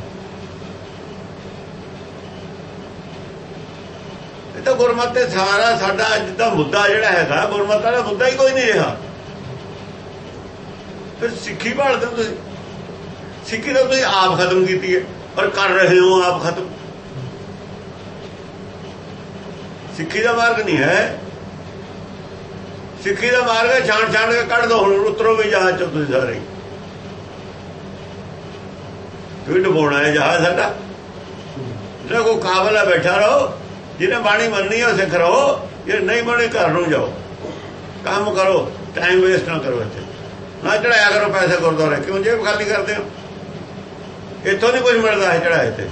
ਇਹ ਤਾਂ ਗੁਰਮਤਿ ਤੇ ਸਾਰਾ ਸਾਡਾ ਅੱਜ ਦਾ ਮੁੱਦਾ ਜਿਹੜਾ ਹੈਗਾ, ਗੁਰਮਤਿ ਦਾ ਮੁੱਦਾ ਹੀ ਕੋਈ ਨਹੀਂ ਰਿਹਾ। ਫਿਰ ਸਿੱਖੀ ਭਾਲਦੇ ਹੋ ਤੁਸੀਂ? ਸਿੱਖੀ ਤਾਂ ਤੁਸੀਂ ਆਪ ਖਤਮ ਕੀਤੀ ਹੈ, ਪਰ ਕਰ ਰਹੇ ਹੋ ਆਪ ਖਤਮ। ਸਿੱਖੀ ਦਾ ਮਾਰਗ ਨਹੀਂ ਹੈ। ਸਿੱਖੀ ਦਾ ਮਾਰਗ ਹੈ ਛਾਂਟ ਕੇ ਕੱਢ ਦੋ, ਹੁਣ ਉਤਰੋ ਵੀ ਜਹਾਜ਼ ਚੋਂ ਤੁਸੀਂ ਸਾਰੇ। ਤੁਸੀਂ ਡੁਬੋਣਾ ਹੈ ਜਹਾਜ਼ ਸਾਡਾ। ਜਿਹੜਾ ਕੋਈ ਕਾਬਲ ਹੈ ਬੈਠਾ ਰਹੋ, ਜਿਹਨੇ ਬਾਣੀ ਮੰਨਣੀ ਹੈ ਸਿੱਖ ਰਹੋ, ਜੇ ਨਹੀਂ ਬਣੇ ਘਰ ਨੂੰ ਜਾਓ, ਕੰਮ ਕਰੋ, ਟਾਈਮ ਵੇਸਟ ਨਾ ਕਰੋ। ਇੱਥੇ ਨਾ ਚੜਾਇਆ ਕਰੋ ਪੈਸੇ ਗੁਰਦੁਆਰੇ, ਕਿਉਂ ਜੇਬ ਖਾਲੀ ਕਰਦੇ ਹੋ? ਇੱਥੋਂ ਨਹੀਂ ਕੁਝ ਮਿਲਦਾ ਹੈ ਚੜਾਏ ਤੇ।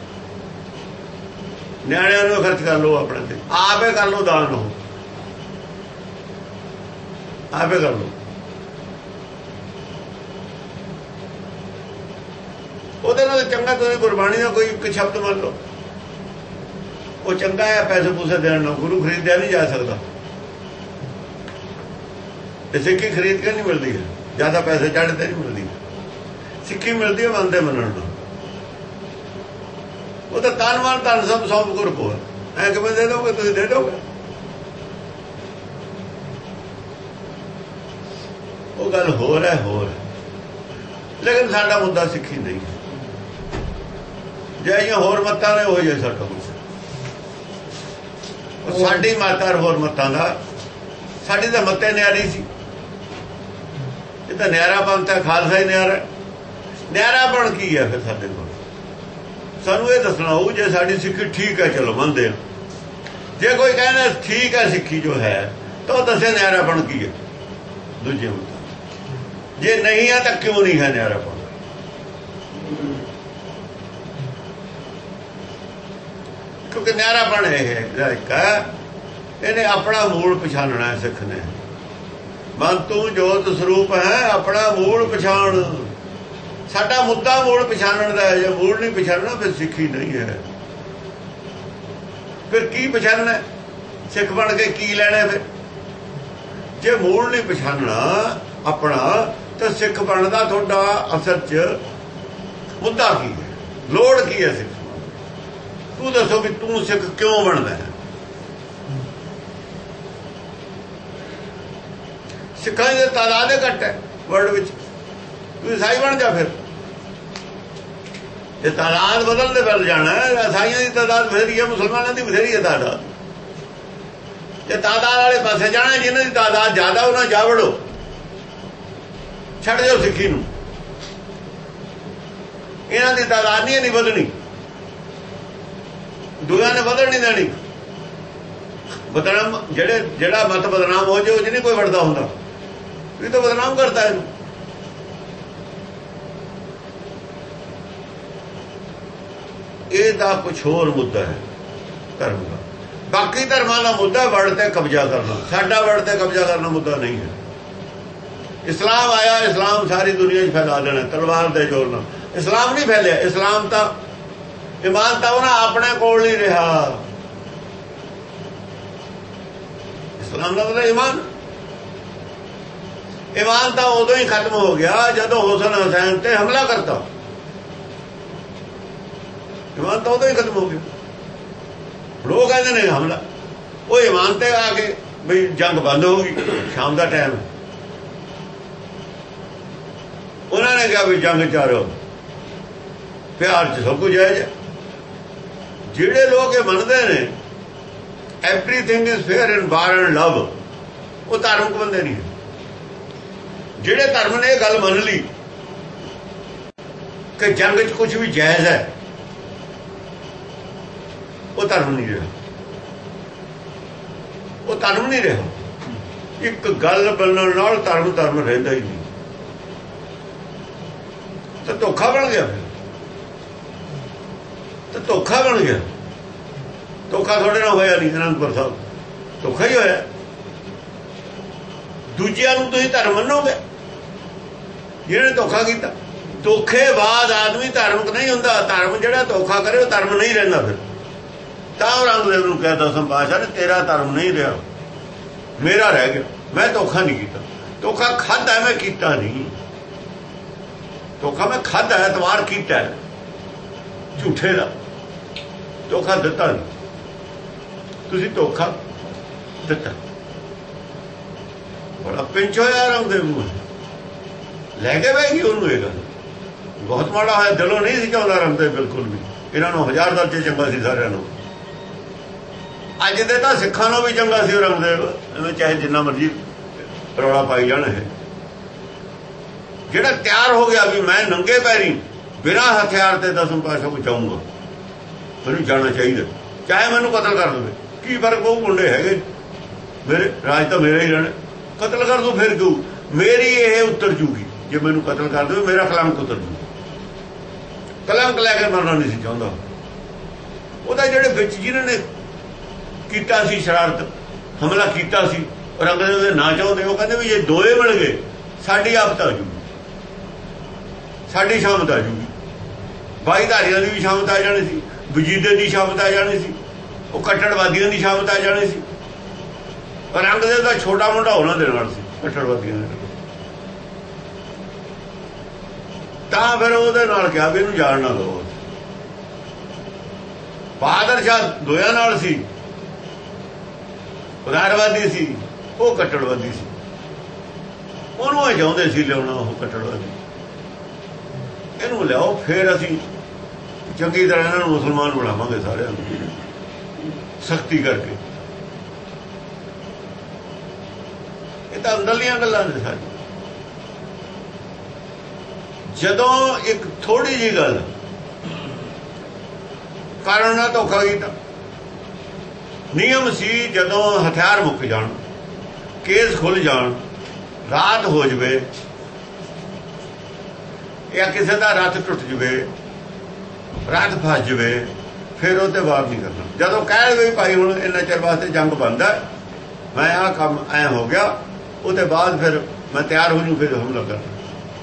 ਨਿਆਣਿਆਂ ਨੂੰ ਖਰਚ ਕਰ ਲਓ, ਆਪਣੇ ਤੇ ਆਪੇ ਕਰ ਲਓ ਦਾਨ, ਉਹ ਆਪੇ ਕਰ ਲਓ। ਉਹਦੇ ਨਾਲ ਚੰਗਾ ਤੁਸੀਂ ਗੁਰਬਾਣੀ ਦਾ ਕੋਈ ਇੱਕ ਸ਼ਬਦ ਮੰਨ ਲਓ, ਉਹ ਚੰਗਾ ਹੈ। ਪੈਸੇ ਪੂਸੇ ਦੇਣ ਨਾਲ ਗੁਰੂ ਖਰੀਦਿਆ ਨਹੀਂ ਜਾ ਸਕਦਾ। ਇਹ ਸਿੱਖੀ ਖਰੀਦ ਕੇ ਨਹੀਂ ਮਿਲਦੀ ਹੈ, ਜ਼ਿਆਦਾ ਪੈਸੇ ਚੜ੍ਹ ਤੇ ਨਹੀਂ ਮਿਲਦੀ। ਸਿੱਖੀ ਮਿਲਦੀ ਹੈ ਮੰਨਦੇ ਮੰਨਣ ਨਾਲ। ਉਹ ਤਾਂ ਤਨ ਮਨ ਧਨ ਸਭ ਸੌਂਪ ਗੁਰ ਕੋ, ਐ ਕਿਵੇਂ ਦੇ ਦੋਗੇ? ਤੁਸੀਂ ਦੇ ਦੋਗੇ? ਉਹ ਗੱਲ ਹੋਰ ਹੈ, ਹੋਰ। ਲੇਕਿਨ ਸਾਡਾ ਮੁੱਦਾ ਸਿੱਖੀ ਨਹੀਂ। ਜਿਹੜੀਆਂ ਹੋਰ ਮੱਤਾਂ ਨੇ ਉਹ ਜਿਹਾ ਸਾਡਾ ਮੁੱਦਾ। ਸਾਡੀ ਮਾਤਾ ਹੋਰ ਮੱਤਾਂ ਦਾ, ਸਾਡੀ ਤਾਂ ਮੱਤੇ ਨਿਆਰੀ ਸੀ। ਇਹ ਤਾਂ ਨਿਆਰਾ ਪੰਥ ਹੈ, ਖਾਲਸਾ ਹੀ ਨਿਆਰਾ। ਨਿਆਰਾ ਬਣ ਕੀ ਹੈ ਫਿਰ ਸਾਡੇ ਕੋਲ? ਸਾਨੂੰ ਇਹ ਦੱਸਣਾ ਹੋਊ। ਜੇ ਸਾਡੀ ਸਿੱਖੀ ਠੀਕ ਹੈ, ਚਲੋ ਮੰਨਦੇ ਹਾਂ। ਜੇ ਕੋਈ ਕਹਿੰਦਾ ਠੀਕ ਹੈ ਸਿੱਖੀ ਜੋ ਹੈ, ਤਾਂ ਉਹ ਦੱਸੇ ਨਿਆਰਾ ਬਣ ਕੀ ਹੈ ਦੂਜੇ ਮੁੱਦੇ। ਜੇ ਨਹੀਂ ਹੈ ਤਾਂ ਕਿਉਂ ਨਹੀਂ ਹੈ ਨਿਆਰਾ ਬਣ? ਕਿਉਂਕਿ ਨਿਆਰਾ ਬਣ ਇਹ ਇਹਨੇ ਆਪਣਾ ਮੂਲ ਪਛਾਣਨਾ ਹੈ। ਸਿੱਖ ਨੇ ਮਨ ਤੂੰ ਜੋਤ ਸਰੂਪ ਹੈ, ਆਪਣਾ ਮੂਲ ਪਛਾਣ। ਸਾਡਾ ਮੁੱਦਾ ਮੂਲ ਪਛਾਣਨ ਦਾ ਹੈ। ਜੇ ਮੂਲ ਨਹੀਂ ਪਛਾਣਨਾ ਫਿਰ ਸਿੱਖੀ ਨਹੀਂ ਹੈ। ਫਿਰ ਕੀ ਪਛਾਣਨਾ? ਸਿੱਖ ਬਣ ਕੇ ਕੀ ਲੈਣਾ? ਫਿਰ ਜੇ ਮੂਲ ਨਹੀਂ ਪਛਾਣਨਾ ਆਪਣਾ, ਤਾਂ ਸਿੱਖ ਬਣਨ ਦਾ ਤੁਹਾਡਾ ਅਸਲ 'ਚ ਮੁੱਦਾ ਕੀ ਹੈ? ਲੋੜ ਕੀ ਹੈ ਸਿੱਖ? ਤੂੰ ਦੱਸੋ ਵੀ ਤੂੰ ਸਿੱਖ ਕਿਉਂ ਬਣਦਾ ਹੈ? ਸਿੱਖਾਂ ਦੀ ਤਾਦਾਦ ਘੱਟ ਹੈ ਵਰਲਡ ਵਿੱਚ, ਤੂੰ ਈਸਾਈ ਬਣ ਜਾ। ਫਿਰ ਇਹ ਤਾਦਾਦ ਬਦਲਦੇ ਵੱਲ ਜਾਣਾ ਹੈ। ਈਸਾਈਆਂ ਦੀ ਤਾਦਾਦ ਬਥੇਰੀ ਹੈ, ਮੁਸਲਮਾਨਾਂ ਦੀ ਬਥੇਰੀ ਹੈ ਤਾਦਾਦ। ਜੇ ਤਾਦਾਦ ਵਾਲੇ ਪਾਸੇ ਜਾਣਾ, ਜਿਹਨਾਂ ਦੀ ਤਾਦਾਦ ਜ਼ਿਆਦਾ ਉਹਨਾਂ ਜਾ ਵੜੋ, ਛੱਡ ਜਾਓ ਸਿੱਖੀ ਨੂੰ। ਇਹਨਾਂ ਦੀ ਤਾਦਾਦ ਨਹੀਂ ਵਧਣੀ, ਦੁਨੀਆਂ ਨੇ ਵਧਣ ਨਹੀਂ ਦੇਣੀ। ਬਦਨਾਮ ਜਿਹੜਾ ਮਤ ਬਦਨਾਮ ਹੋ ਜਾਏ, ਉਹ ਜਿਹਨੇ ਕੋਈ ਵੜਦਾ ਹੁੰਦਾ, ਇਹ ਤਾਂ ਬਦਨਾਮ ਕਰਦਾ ਇਹਨੂੰ। ਇਹਦਾ ਕੁਛ ਹੋਰ ਮੁੱਦਾ ਹੈ ਧਰਮ ਦਾ। ਬਾਕੀ ਧਰਮਾਂ ਦਾ ਮੁੱਦਾ ਵਰਡ ਤੇ ਕਬਜ਼ਾ ਕਰਨਾ, ਸਾਡਾ ਵਰਡ ਤੇ ਕਬਜ਼ਾ ਕਰਨਾ ਮੁੱਦਾ ਨਹੀਂ ਹੈ। ਇਸਲਾਮ ਆਇਆ, ਇਸਲਾਮ ਸਾਰੀ ਦੁਨੀਆ 'ਚ ਫੈਲਾ ਦੇਣਾ ਤਲਵਾਰ ਦੇ ਜ਼ੋਰ ਨਾਲ। ਇਸਲਾਮ ਨਹੀਂ ਫੈਲਿਆ। ਇਸਲਾਮ ਤਾਂ ਈਮਾਨ ਤਾਂ ਉਹਨਾਂ ਆਪਣੇ ਕੋਲ ਨਹੀਂ ਰਿਹਾ। ਇਸਲਾਮ ਦਾ ਮਤਲਬ ਈਮਾਨ ਤਾਂ ਉਦੋਂ ਹੀ ਖਤਮ ਹੋ ਗਿਆ ਜਦੋਂ ਹੁਸਨ ਹੁਸੈਨ ਤੇ ਹਮਲਾ ਕਰਤਾ। ਈਮਾਨ ਤਾਂ ਉਦੋਂ ਹੀ ਖਤਮ ਹੋ ਗਿਆ। लोग कहते ने हमला, वो ईमान ते आके भी जंग बंद हो गई, शाम का टाइम उन्होंने कहा भी जंग चारो प्यार च सब कुछ जायज है। जिहड़े लोग ये मनते ने everything is fair in war and love, वो धार्मिक बंदे नहीं है। जिहड़े धर्म ने गल मन ली कि जंग च कुछ भी जायज है, वो धर्म नहीं रहा, वो धर्म नहीं रहा। एक गल बनने नाल धर्म धर्म रहिंदा ही नहीं, तो धोखा बन गया। फिर तो धोखा बन गया। धोखा थोड़े ना होया नहीं अनंदपुर साहब, धोखा ही होया। दूजिया नूं तुसीं धर्म मन्नोगे जिहने धोखा किया। धोखेबाज आदमी धार्मिक नहीं हुंदा। धर्म जिहड़ा धोखा करे वो धर्म नहीं रहिंदा। फिर तां औरंगजेब नूं कहता दसम पातशाह ने तेरा धर्म नहीं रहा, मेरा रह गया। मैं धोखा नहीं किया, धोखा खाधा मैं कीता नहीं। धोखा मैं खाधा एतवार किया झूठे का, धोखा दिता नहीं। तुसीं धोखा दिता। बड़ा पिंच होया औरंगजेब नूं, लैके बह गई उन्होंने। ये गल बहुत माड़ा होया, दिलों नहीं सी चाहुंदा औरंगजेब बिल्कुल भी। इन्हों 1000 दर्जे चंगा सी सारिਆਂ ਨੂੰ। अज दे तां सिखां नालों भी चंगा सी औरंगजेब, चाहे जिन्ना मर्जी रौला पाई जाण। है जिहड़ा तैयार हो गया भी मैं नंगे पैरी बिना हथियार ते दसम पातशाह को जाऊंगा, मैनूं जाना चाहिए, चाहे मैनूं कतल कर देवे। की फर्क पऊ, मुंडे हैगे मेरे, राज तां मेरा ही रहना। कतल कर दो फिर क्यों, मेरी ये उतर जूगी। जे मैनूं कतल कर देवे मेरा कलंक उतर जू। कलंक लैके मरना नहीं सी चाहुंदा। ਉਹਦਾ ਜਿਹੜੇ ਵਿੱਚ जिन्हां ने कीता सी शरारत, हमला कीता सी, औरंगजेब दे ना चाहुंदे, वो कहंदे भी जे दोए मिल गए साडी आपत आ जूगी, साडी शामत आ जूगी। 22 धारियां दी भी शामत आ जानी सी, वजीदे दी शामत आ जानी सी, वो कट्टड़वादियों की शामत आ जानी सी। औरंगजेब दा छोटा मुंडा उन्हां दे नाल सी, कट्टड़वादियों दे। तां फिर ਉਹਦੇ ਨਾਲ ਕਿਹਾ ਵੀ ਇਹਨੂੰ ਜਾਣ ਨਾ ਦਿਓ। बहादुर शाह दोया नाल सी, उदारवादी सी, वो कट्टड़वादी सी। ਉਹਨੂੰ ਇਹ ਚਾਹੁੰਦੇ ਸੀ ਲਿਆਉਣਾ, ਉਹ कट्टड़वादी। ਇਹਨੂੰ ਲਿਆਓ, फिर असीं चंगी तरह इन्हां ਨੂੰ मुसलमान बनावांगे सारिਆਂ ਨੂੰ, सख्ती करके। ਇਹ ਤਾਂ ਅੰਦਰਲੀਆਂ ਗੱਲਾਂ ਨੇ ਸਾਡੀਆਂ। ਜਦੋਂ ਇੱਕ ਥੋੜੀ ਜਿਹੀ ਗੱਲ कारण ना धोखा किया। नियम सी जदों हथियार मुक जान, केस खुल जान, रात हो जाए या किसी का रथ टुट जाए, रथ फस जाए, फिर वो वार नहीं करना। जदों कह दे भाई हुण इन्ना चिर वास्ते जंग बंद है, मैं आ काम ऐ हो गया, उसके बाद फिर मैं तैयार हो जू, फिर हमला करना।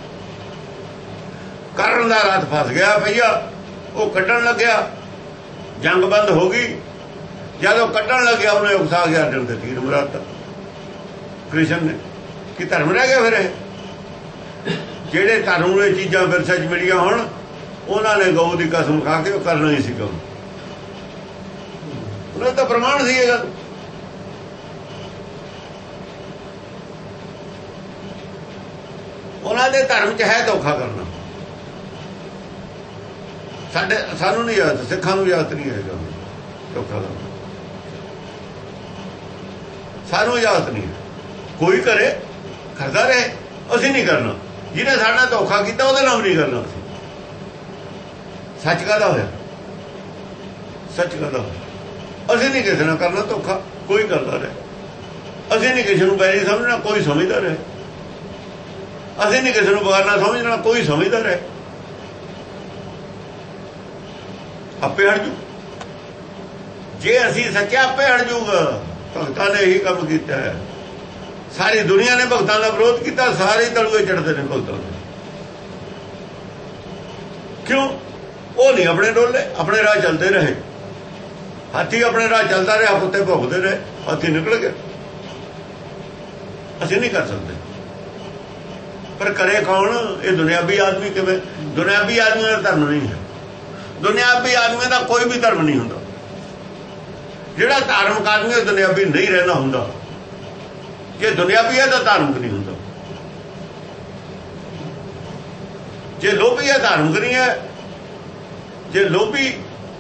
करन दा रथ फस गया भैया, वो कट्टण लग्या, जंग बंद हो गई। जदों कट्टण लग्या उन्हें उकसा के अर्जन ते तीर मराता कृष्ण ने। कि धर्म रह गया? फिर जेड़े धर्म ने चीज़ां विरसे च मिलियां होण, उन्होंने गौ की कसम खा के करना ही सी काम। उन्हें तो प्रमाण सी गल। उन्होंने धर्म च है धोखा करना। सानू नहीं याद, सिखां नूं याद नहीं है धोखा करना, सानू याद नहीं है। कोई करे करता रहे, असीं नहीं करना। जिन्हें साडा धोखा किया उहदे नाल नहीं करना। सच कहदा होया, सच कहदा होया। असीं नहीं किसी नाल करना धोखा, कोई करता रहे। असीं नहीं किसी नूं बैरी समझना, कोई समझदा रहे। असीं नहीं किसी नूं बेगाना समझना, कोई समझदा रहे। आपे हट जू। जे असी सच्चे आपे हट जूगा। भगतां ने यही काम किया है। सारी दुनिया ने भगतां का विरोध किया, सारे तलुए चढ़ते हैं भगतां दे। क्यों? वो नहीं अपने डोले, अपने राह चलते रहे। हाथी अपने राह चलता रहा, कुत्ते भोगते रहे, हाथी निकल गए। असी नहीं कर सकते। पर करे कौन? ये दुनियावी आदमी। किवें? दुनियावी आदमी का धर्म नहीं है। दुनियावी आदमी का कोई भी धर्म नहीं होता। ਜਿਹੜਾ ਧਾਰਮਿਕ ਆਦਮੀ ਉਹ ਦੁਨਿਆਵੀ ਨਹੀਂ ਰਹਿੰਦਾ ਹੁੰਦਾ। ਜੇ ਦੁਨਿਆਵੀ ਹੈ ਤਾਂ ਧਾਰਮਿਕ ਨਹੀਂ ਹੁੰਦਾ। ਜੇ ਲੋਭੀ ਹੈ ਧਾਰਮਿਕ ਨਹੀਂ ਹੈ। ਜੇ ਲੋਭੀ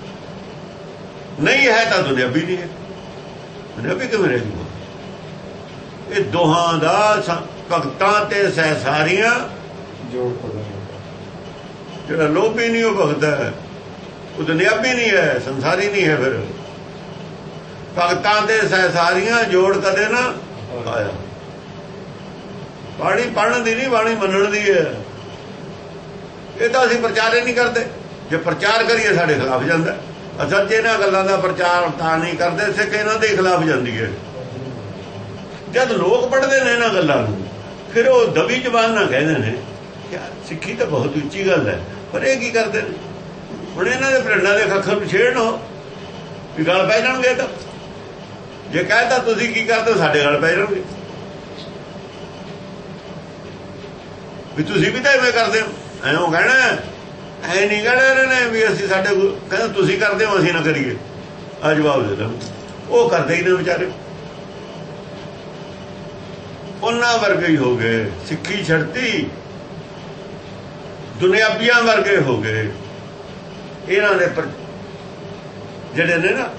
ਨਹੀਂ ਹੈ ਤਾਂ ਦੁਨਿਆਵੀ ਨਹੀਂ ਹੈ। ਦੁਨਿਆਵੀ ਕਿਵੇਂ ਰਹਿ ਜੂਗਾ? ਇਹ ਦੋਹਾਂ ਦਾ ਭਗਤਾਂ ਤੇ ਸਹਿਸਾਰੀਆਂ ਜੋੜ ਪਦਾ। ਜਿਹੜਾ ਲੋਭੀ ਨਹੀਂ ਉਹ ਭਗਤ ਹੈ, ਉਹ ਦੁਨਿਆਵੀ ਨਹੀਂ ਹੈ, ਸੰਸਾਰੀ ਨਹੀਂ ਹੈ। ਫਿਰ ਭਗਤਾਂ ਤੇ ਸਹਿਸਾਰੀਆਂ ਜੋੜ ਕਦੇ ਨਾ ਆਇਆ। ਬਾਣੀ ਪੜ੍ਹਨ ਦੀ ਨਹੀਂ, ਬਾਣੀ ਮੰਨਣ ਦੀ ਹੈ। ਇਹ ਤਾਂ ਅਸੀਂ ਪ੍ਰਚਾਰ ਹੀ ਨਹੀਂ ਕਰਦੇ। ਜੇ ਪ੍ਰਚਾਰ ਕਰੀਏ ਸਾਡੇ ਖਿਲਾਫ ਜਾਂਦਾ। ਅਸਲ 'ਚ ਇਹਨਾਂ ਗੱਲਾਂ ਦਾ ਪ੍ਰਚਾਰ ਤਾਂ ਨਹੀਂ ਕਰਦੇ, ਸਿੱਖ ਇਹਨਾਂ ਦੇ ਖਿਲਾਫ ਜਾਂਦੀ ਹੈ। ਜਦ ਲੋਕ ਪੜ੍ਹਦੇ ਨੇ ਇਹਨਾਂ ਗੱਲਾਂ ਨੂੰ, ਫਿਰ ਉਹ ਦਬੀ ਜ਼ਬਾਨ ਨਾਲ ਕਹਿੰਦੇ ਨੇ ਯਾਰ ਸਿੱਖੀ ਤਾਂ ਬਹੁਤ ਉੱਚੀ ਗੱਲ ਹੈ, ਪਰ ਇਹ ਕੀ ਕਰਦੇ ਨੇ? ਹੁਣ ਇਹਨਾਂ ਦੇ ਪਿੰਡਾਂ ਦੇ ਖੱਖਰ ਨੂੰ ਛੇੜਨੋ ਵੀ ਗੱਲ ਪੈ ਜਾਣਗੇ। ਤਾਂ ਜੇ ਕਹਿਤਾ ਤੁਸੀਂ ਕੀ ਕਰਦੇ, ਸਾਡੇ ਗੱਲ ਪੈ ਜਾਣਗੇ ਵੀ ਤੁਸੀਂ ਵੀ ਤਾਂ ਇਵੇਂ ਕਰਦੇ ਹੋ। ਐਂ ਕਹਿਣਾ, ਐ ਨਹੀਂ ਕਹਿਣਾ ਇਹਨਾਂ ਨੇ ਵੀ ਅਸੀਂ ਸਾਡੇ ਕਹਿੰਦਾ ਤੁਸੀਂ ਕਰਦੇ ਹੋ ਅਸੀਂ ਨਾ ਕਰੀਏ। ਆ ਜਵਾਬ ਦੇ ਦੇਣ। ਉਹ ਕਰਦੇ ਹੀ ਨੇ ਵਿਚਾਰੇ। ਉਹਨਾਂ ਵਰਗੇ ਹੀ ਹੋ ਗਏ। ਸਿੱਖੀ ਛੱਡਤੀ, ਦੁਨਿਆਵੀਆਂ ਵਰਗੇ ਹੋ ਗਏ। ਇਹਨਾਂ ਦੇ ਜਿਹੜੇ ਨੇ ਨਾ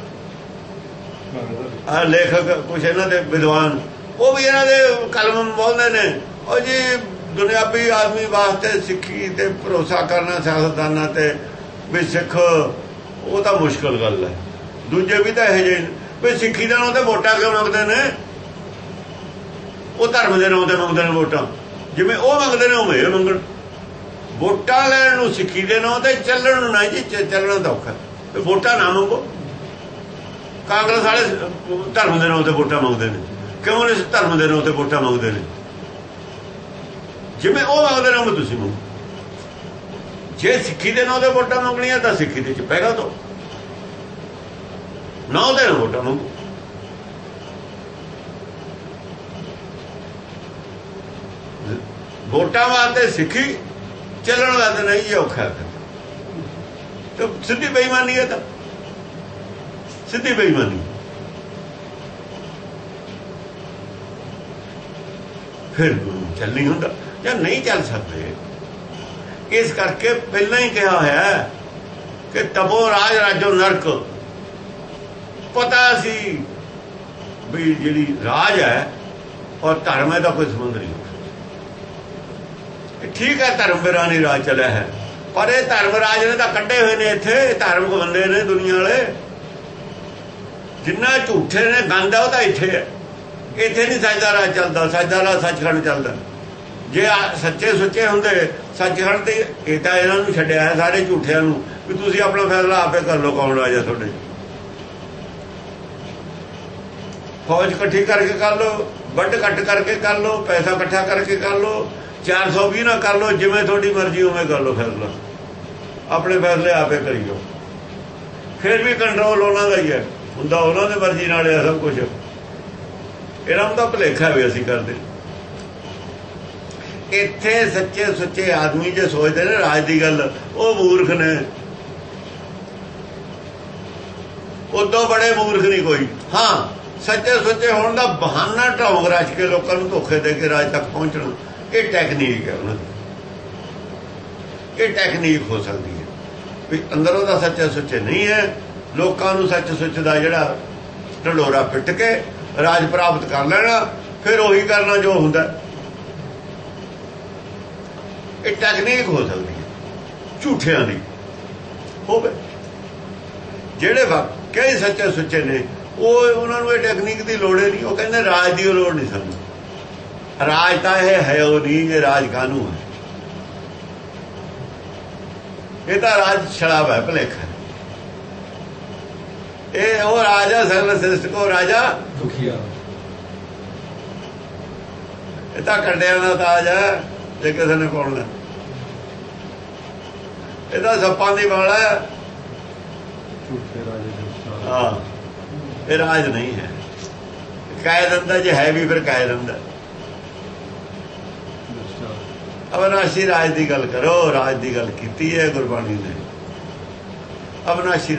ਆ ਲੇਖਕ, ਕੁਛ ਇਹਨਾਂ ਦੇ ਵਿਦਵਾਨ, ਉਹ ਵੀ ਇਹਨਾਂ ਦੇ ਕਲਮ ਬੋਲਦੇ ਨੇ ਉਹ ਜੀ ਦੁਨਿਆਵੀ ਆਦਮੀ ਵਾਸਤੇ ਸਿੱਖੀ ਤੇ ਭਰੋਸਾ ਕਰਨਾ, ਸਿਆਸਤਦਾਨਾਂ ਤੇ ਵੀ ਸਿੱਖ ਉਹ ਤਾਂ ਮੁਸ਼ਕਲ ਗੱਲ ਹੈ। ਦੂਜੇ ਵੀ ਤਾਂ ਇਹੋ ਜਿਹੇ ਵੀ ਸਿੱਖੀ ਦੇ ਨਾਂ ਤੇ ਵੋਟਾਂ ਕਿਉਂ ਮੰਗਦੇ ਨੇ? ਉਹ ਧਰਮ ਦੇ ਨਾਂ ਤੇ ਮੰਗਦੇ ਨੇ ਵੋਟਾਂ। ਜਿਵੇਂ ਉਹ ਮੰਗਦੇ ਨੇ ਉਵੇਂ ਮੰਗਣ। ਵੋਟਾਂ ਲੈਣ ਨੂੰ ਸਿੱਖੀ ਦੇ ਨਾਂ ਤੇ, ਚੱਲਣ ਨੂੰ ਨਹੀਂ ਜੀ। ਚੱਲਣਾ ਤਾਂ ਔਖਾ, ਵੋਟਾਂ ਨਾ ਮੰਗੋ। ਕਾਂਗਰਸ ਵਾਲੇ ਧਰਮ ਦੇ ਨਾਂ ਤੇ ਵੋਟਾਂ ਮੰਗਦੇ ਨੇ, ਕਿਉਂ ਇਸ ਧਰਮ ਦੇ ਨਾਂ ਤੇ ਵੋਟਾਂ ਮੰਗਦੇ ਨੇ? ਜਿਵੇਂ ਉਹ ਮੰਗਦੇ ਨੇ ਉਵੇਂ ਤੁਸੀਂ ਮੰਗੋ। ਜੇ ਸਿੱਖੀ ਦੇ ਨਾਂ ਤੇ ਵੋਟਾਂ ਮੰਗਣੀਆਂ ਤਾਂ ਸਿੱਖੀ ਦੇ ਚ ਪੈਗਾ ਤੋਂ ਨਾ ਉਹਦੇ ਨਾਲ ਵੋਟਾਂ ਮੰਗੋ। ਵੋਟਾਂ ਵਾਸਤੇ ਸਿੱਖੀ, ਚੱਲਣ ਵਾਸਤੇ ਨਹੀਂ। ਇਹ ਔਖਾ ਤਾਂ ਸਿੱਧੀ ਬੇਈਮਾਨੀ ਹੈ। ਤਾਂ ਸਿੱਧੀ ਬੇਈਮਾਨੀ। ਫਿਰ ਚੱਲ ਨਹੀਂ ਹੁੰਦਾ ਜਾਂ ਨਹੀਂ ਚੱਲ ਸਕਦੇ। ਇਸ ਕਰਕੇ ਪਹਿਲਾਂ ਹੀ ਕਿਹਾ ਹੋਇਆ ਕਿ ਤਪੋ ਰਾਜ ਰਾਜੋ ਨਰਕ। ਪਤਾ ਸੀ ਵੀ ਜਿਹੜੀ ਰਾਜ ਹੈ ਔਰ ਧਰਮ ਦਾ ਕੋਈ ਸੰਬੰਧ ਨਹੀਂ। ਠੀਕ ਹੈ ਧਰਮ ਬਿਨਾਂ ਨਹੀਂ ਰਾਜ ਚੱਲਿਆ ਹੈ, ਪਰ ਇਹ ਧਰਮ ਰਾਜ ਨੇ ਤਾਂ ਕੱਢੇ ਹੋਏ ਨੇ। ਇੱਥੇ ਧਾਰਮਿਕ ਬੰਦੇ ਨੇ ਦੁਨੀਆ ਵਾਲੇ, ਜਿੰਨਾ ਝੂਠੇ ਨੇ ਗੰਦ ਆ ਉਹ ਤਾਂ ਇੱਥੇ ਹੈ। ਇੱਥੇ ਨਹੀਂ ਸੱਚ ਦਾ ਰਾਜ ਚੱਲਦਾ। ਸੱਚ ਦਾ ਰਾਜ ਸੱਚਖੰਡ ਚੱਲਦਾ। ਜੇ ਸੱਚੇ ਸੁੱਚੇ ਹੁੰਦੇ ਸੱਚਖੰਡ ਤੇ, ਇਹ ਤਾਂ ਇਹਨਾਂ ਨੂੰ ਛੱਡਿਆ ਹੈ ਸਾਰੇ ਝੂਠਿਆਂ ਨੂੰ ਵੀ ਤੁਸੀਂ ਆਪਣਾ ਫੈਸਲਾ ਆਪੇ ਕਰ ਲਓ ਕੌਣ ਰਾਜਾ ਤੁਹਾਡੇ। ਫੌਜ ਇਕੱਠੀ ਕਰਕੇ ਕਰ ਲਓ, ਵੱਢ ਕੱਟ ਕਰਕੇ ਕਰ ਲਓ, ਪੈਸਾ ਇਕੱਠਾ ਕਰਕੇ ਕਰ ਲਓ, 420 ਨਾ ਕਰ ਲਓ, ਜਿਵੇਂ ਤੁਹਾਡੀ ਮਰਜ਼ੀ ਉਵੇਂ ਕਰ ਲਓ ਫੈਸਲਾ। ਆਪਣੇ ਫੈਸਲੇ ਆਪੇ ਕਰੀਓ। ਫਿਰ ਵੀ ਕੰਟਰੋਲ ਉਹਨਾਂ ਦਾ ਹੀ ਹੈ, ਹੁੰਦਾ ਉਹਨਾਂ ਦੀ ਮਰਜ਼ੀ ਨਾਲ ਹੈ ਸਭ ਕੁਛ। ਇਹਨਾਂ ਨੂੰ ਤਾਂ ਭੁਲੇਖਾ ਵੀ ਅਸੀਂ ਕਰਦੇ। ਇੱਥੇ ਸੱਚੇ ਸੁੱਚੇ ਆਦਮੀ ਜੇ ਸੋਚਦੇ ਨੇ ਰਾਜ ਦੀ ਗੱਲ, ਉਹ ਮੂਰਖ ਨੇ। ਉਦੋਂ ਬੜੇ ਮੂਰਖ ਨਹੀਂ ਕੋਈ। ਹਾਂ, ਸੱਚੇ ਸੁੱਚੇ ਹੋਣ ਦਾ ਬਹਾਨਾ ਢੌਂਗ ਰਚ ਕੇ ਲੋਕਾਂ ਨੂੰ ਧੋਖੇ ਦੇ ਕੇ ਰਾਜ ਤੱਕ ਪਹੁੰਚਣਾ, ਇਹ ਟੈਕਨੀਕ ਹੈ ਉਹਨਾਂ ਦੀ। ਇਹ ਟੈਕਨੀਕ ਹੋ ਸਕਦੀ ਹੈ ਵੀ ਅੰਦਰੋਂ ਦਾ ਸੱਚੇ ਸੁੱਚੇ ਨਹੀਂ ਹੈ। ਲੋਕਾਂ ਨੂੰ ਸੱਚ ਸੁੱਚ ਦਾ ਜਿਹੜਾ ਢੰਡੋਰਾ ਪਿੱਟ ਕੇ ਰਾਜ ਪ੍ਰਾਪਤ ਕਰ ਲੈਣਾ, ਫਿਰ ਉਹੀ ਕਰਨਾ ਜੋ ਹੁੰਦਾ। ਇਹ ਟੈਕਨੀਕ ਹੋ ਸਕਦੀ ਹੈ ਝੂਠਿਆਂ ਦੀ ਹੋਵੇ। ਜਿਹੜੇ ਵਾਕਈ ਸੱਚੇ ਸੁੱਚੇ ਨੇ ਉਹਨਾਂ ਨੂੰ ਇਹ ਟੈਕਨੀਕ ਦੀ ਲੋੜ ਨਹੀਂ। ਉਹ ਕਹਿੰਦੇ ਰਾਜ ਦੀ ਲੋੜ ਨਹੀਂ ਸਾਨੂੰ। ਰਾਜ ਤਾਂ ਇਹ ਹੈ ਉਹ ਨਹੀਂ, ਇਹ ਰਾਜ ਕਾਨੂੰਨ ਹੈ। ਇਹ ਤਾਂ ਰਾਜ ਸ਼ਰਾਬ ਹੈ, ਭੁਲੇਖਾ। ਇਹ ਉਹ ਰਾਜਾ ਸਰਲ ਸ੍ਰਿਸ਼ਟ ਕੋ ਰਾਜਾ ਦੁਖੀਆ। ਇਹ ਤਾਂ ਕੰਡਿਆਂ ਦਾ ਤਾਜ ਹੈ ਜੇ ਕਿਸੇ ਨੇ ਪਾਉਣਾ। ਇਹ ਤਾਂ ਸੱਪਾਂ ਦੀ ਵਾਲ ਹੈ। ਹਾਂ, ਇਹ ਰਾਜ ਨਹੀਂ ਹੈ। ਕਾਇਦ ਅੰਦਾ ਜੇ ਹੈ ਵੀ ਫਿਰ ਕਾਇਦ ਅੰਦਾ। ਅਵਿਨਾਸ਼ੀ ਰਾਜ ਦੀ ਗੱਲ ਕਰੋ। ਰਾਜ ਦੀ ਗੱਲ ਕੀਤੀ ਹੈ ਗੁਰਬਾਣੀ ਨੇ। ਅਵਿਨਾਸ਼ੀ